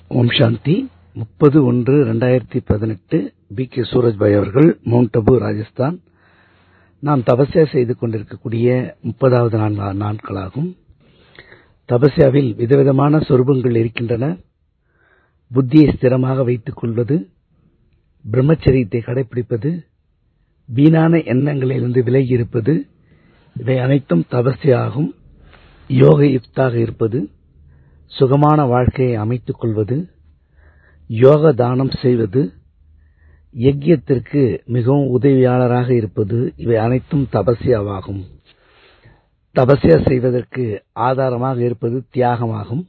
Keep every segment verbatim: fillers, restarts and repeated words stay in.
ஓம் சாந்தி. முப்பது ஒன்று இரண்டாயிரத்தி பதினெட்டு பி கே சூரஜ்பாய் அவர்கள், மவுண்ட் அபு, ராஜஸ்தான். நாம் தபஸ்யா செய்து கொண்டிருக்கக்கூடிய முப்பதாவது நாட்களாகும். தபஸ்யாவில் விதவிதமான சொரூபங்கள் இருக்கின்றன. புத்தியை ஸ்திரமாக வைத்துக் கொள்வது, பிரம்மச்சரியத்தை கடைபிடிப்பது, வீணான எண்ணங்களிலிருந்து விலகி இருப்பது, இவை அனைத்தும் தபஸ்யா ஆகும். யோக யுக்தாக இருப்பது, சுகமான வாழ்க்கையை அமைத்துக் கொள்வது, யோக தானம் செய்வது, யஜ்யத்திற்கு மிகவும் உதவியாளராக இருப்பது, இவை அனைத்தும் தபஸ்யாவாகும். தபஸ்யா செய்வதற்கு ஆதாரமாக இருப்பது தியாகமாகும்.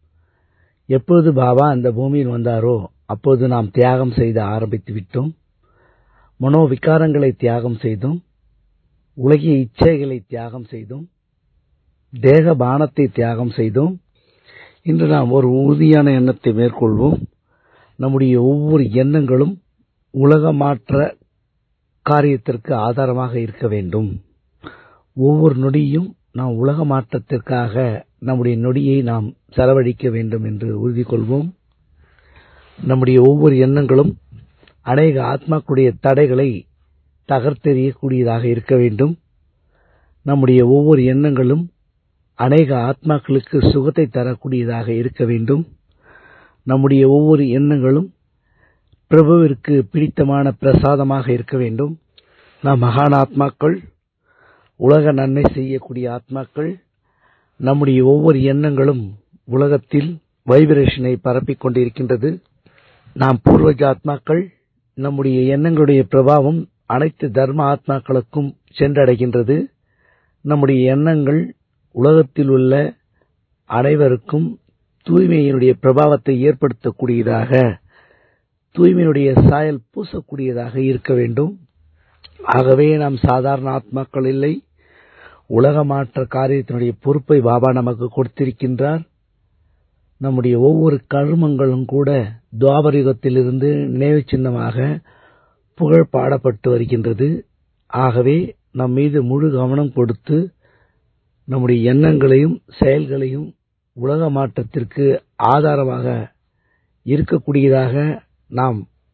எப்பொழுது பாபா அந்த பூமியில் வந்தாரோ அப்போது நாம் தியாகம் செய்த ஆரம்பித்து விட்டோம். மனோவிகாரங்களை தியாகம் செய்தோம், உலகிய இச்சைகளை தியாகம் செய்தோம், தேக பானத்தை தியாகம் செய்தோம். இன்று நாம் ஒரு உறுதியான எண்ணத்தை மேற்கொள்வோம். நம்முடைய ஒவ்வொரு எண்ணங்களும் உலக மாற்ற காரியத்திற்கு ஆதாரமாக இருக்க வேண்டும். ஒவ்வொரு நொடியும் நாம் உலக மாற்றத்திற்காக நம்முடைய நொடியை நாம் செலவழிக்க வேண்டும் என்று உறுதி கொள்வோம். நம்முடைய ஒவ்வொரு எண்ணங்களும் அநேக ஆத்மாக்களுடைய தடைகளை தகர்த்தெறியக்கூடியதாக இருக்க வேண்டும். நம்முடைய ஒவ்வொரு எண்ணங்களும் அநேக ஆத்மாக்களுக்கு சுகத்தை தரக்கூடியதாக இருக்க வேண்டும். நம்முடைய ஒவ்வொரு எண்ணங்களும் பிரபுவிற்கு பிடித்தமான பிரசாதமாக இருக்க வேண்டும். நாம் மகான் ஆத்மாக்கள், உலக நன்மை செய்யக்கூடிய ஆத்மாக்கள். நம்முடைய ஒவ்வொரு எண்ணங்களும் உலகத்தில் வைப்ரேஷனை பரப்பிக் கொண்டிருக்கின்றது. நாம் பூர்வஜ ஆத்மாக்கள். நம்முடைய எண்ணங்களுடைய பிரபாவம் அனைத்து தர்ம ஆத்மாக்களுக்கும் சென்றடைகின்றது. நம்முடைய எண்ணங்கள் உலகத்தில் உள்ள அனைவருக்கும் தூய்மையினுடைய பிரபாவத்தை ஏற்படுத்தக்கூடியதாக, தூய்மையினுடைய சாயல் பூசக்கூடியதாக இருக்க வேண்டும். ஆகவே நாம் சாதாரண ஆத்மாக்கள் இல்லை. உலக மாற்ற காரியத்தினுடைய பொறுப்பை பாபா நமக்கு கொடுத்திருக்கின்றார். நம்முடைய ஒவ்வொரு கர்மங்களும் கூட துவாபர யுகத்திலிருந்து நினைவு சின்னமாக புகழ் பாடப்பட்டு வருகின்றது. ஆகவே நம் மீது முழு கவனம் கொடுத்து நம்முடைய எண்ணங்களையும் செயல்களையும் உலக மாற்றத்திற்கு ஆதாரமாக இருக்கக்கூடியதாக நாம்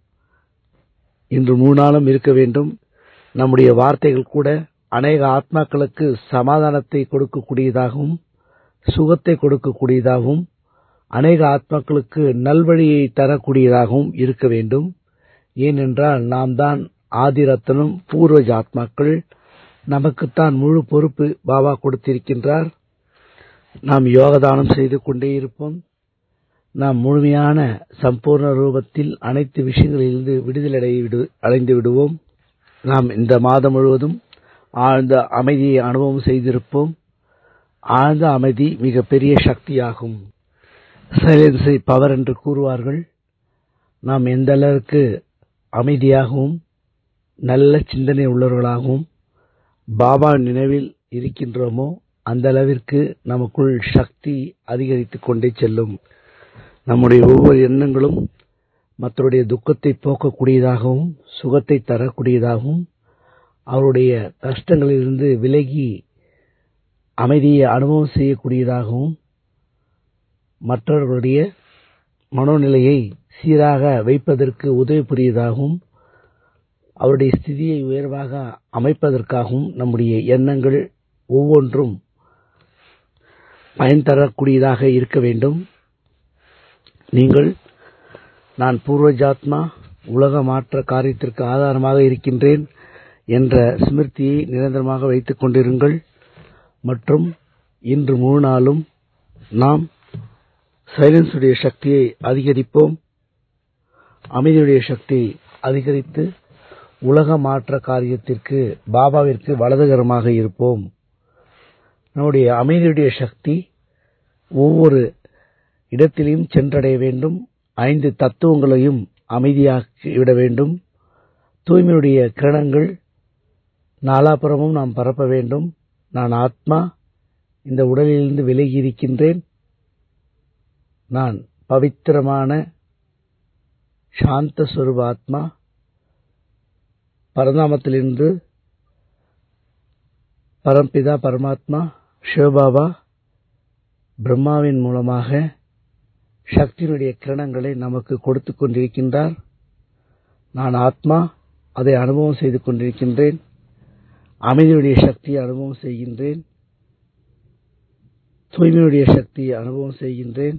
இன்று முழு நாளும் இருக்க வேண்டும். நம்முடைய வார்த்தைகள் கூட அநேக ஆத்மாக்களுக்கு சமாதானத்தை கொடுக்கக்கூடியதாகவும், சுகத்தை கொடுக்கக்கூடியதாகவும், அநேக ஆத்மாக்களுக்கு நல்வழியை தரக்கூடியதாகவும் இருக்க வேண்டும். ஏனென்றால் நாம் தான் ஆதிரத்தனும் பூர்வஜ ஆத்மாக்கள். நமக்குத்தான் முழு பொறுப்பு பாபா கொடுத்திருக்கின்றார். நாம் யோகதானம் செய்து கொண்டே இருப்போம். நாம் முழுமையான சம்பூர்ண ரூபத்தில் அனைத்து விஷயங்களிலிருந்து விடுதலை அடைந்து விடுவோம். நாம் இந்த மாதம் முழுவதும் ஆழ்ந்த அமைதியை அனுபவம் செய்திருப்போம். ஆழ்ந்த அமைதி மிக பெரிய சக்தியாகும். சைலன்ஸை பவர் என்று கூறுவார்கள். நாம் எந்த அளவுக்கு அமைதியாகவும் நல்ல சிந்தனை உள்ளவர்களாகவும் பாபா நினைவில் இருக்கின்றோமோ அந்த அளவிற்கு நமக்குள் சக்தி அதிகரித்துக் கொண்டே செல்லும். நம்முடைய ஒவ்வொரு எண்ணங்களும் மற்றவருடைய துக்கத்தை போக்கக்கூடியதாகவும், சுகத்தை தரக்கூடியதாகவும், அவருடைய கஷ்டங்களிலிருந்து விலகி அமைதியை அனுபவம் செய்யக்கூடியதாகவும், மற்றவர்களுடைய மனோநிலையை சீராக வைப்பதற்கு உதவி புரியதாகவும், அவருடைய ஸ்திதியை உயர்வாக அமைப்பதற்காகவும் நம்முடைய எண்ணங்கள் ஒவ்வொன்றும் பயன் தரக்கூடியதாக இருக்க வேண்டும். நீங்கள், நான் பூர்வஜாத்மா, உலக மாற்ற காரியத்திற்கு ஆதாரமாக இருக்கின்றேன் என்ற ஸ்மிருதியை நிரந்தரமாக வைத்துக் கொண்டிருங்கள். மற்றும் இன்று முழு நாளும் நாம் சைலன்ஸுடைய சக்தியை அதிகரிப்போம். அமைதியுடைய சக்தியை அதிகரித்து உலக மாற்ற காரியத்திற்கு பாபாவிற்கு வலதுகரமாக இருப்போம். நம்முடைய அமைதியுடைய சக்தி ஒவ்வொரு இடத்திலையும் சென்றடைய வேண்டும். ஐந்து தத்துவங்களையும் அமைதியாக்கி விட வேண்டும். தூய்மையுடைய கிரணங்கள் நாலாபுறமும் நாம் பரப்ப வேண்டும். நான் ஆத்மா, இந்த உடலிலிருந்து விலகி இருக்கின்றேன். நான் பவித்திரமான சாந்த ஸ்வரூப ஆத்மா. பரந்தாமத்திலிருந்து பரம்பிதா பரமாத்மா சிவபாபா பிரம்மாவின் மூலமாக சக்தியினுடைய கிரணங்களை நமக்கு கொடுத்து கொண்டிருக்கின்றார். நான் ஆத்மா, அதை அனுபவம் செய்து கொண்டிருக்கின்றேன். அமைதியுடைய சக்தியை அனுபவம் செய்கின்றேன். தூய்மையுடைய சக்தியை அனுபவம் செய்கின்றேன்.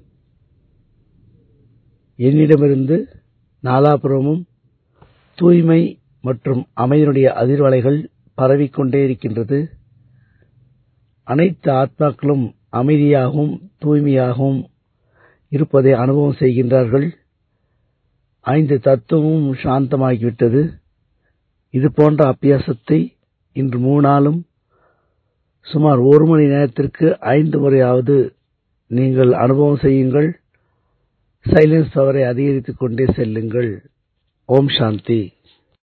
என்னிடமிருந்து நாலாபுறமும் தூய்மை மற்றும் அமைதியுடைய அதிர்வலைகள் பரவிக்கொண்டே இருக்கின்றது. அனைத்து ஆத்மாக்களும் அமைதியாகவும் தூய்மையாகவும் இருப்பதை அனுபவம் செய்கின்றார்கள். ஐந்து தத்துவமும் சாந்தமாகிவிட்டது. இது போன்ற அபியாசத்தை இன்று மூணாலும் சுமார் ஒரு மணி நேரத்திற்கு ஐந்து முறையாவது நீங்கள் அனுபவம் செய்யுங்கள். சைலன்ஸ் பவரை அதிகரித்துக் கொண்டே செல்லுங்கள். ஓம் சாந்தி.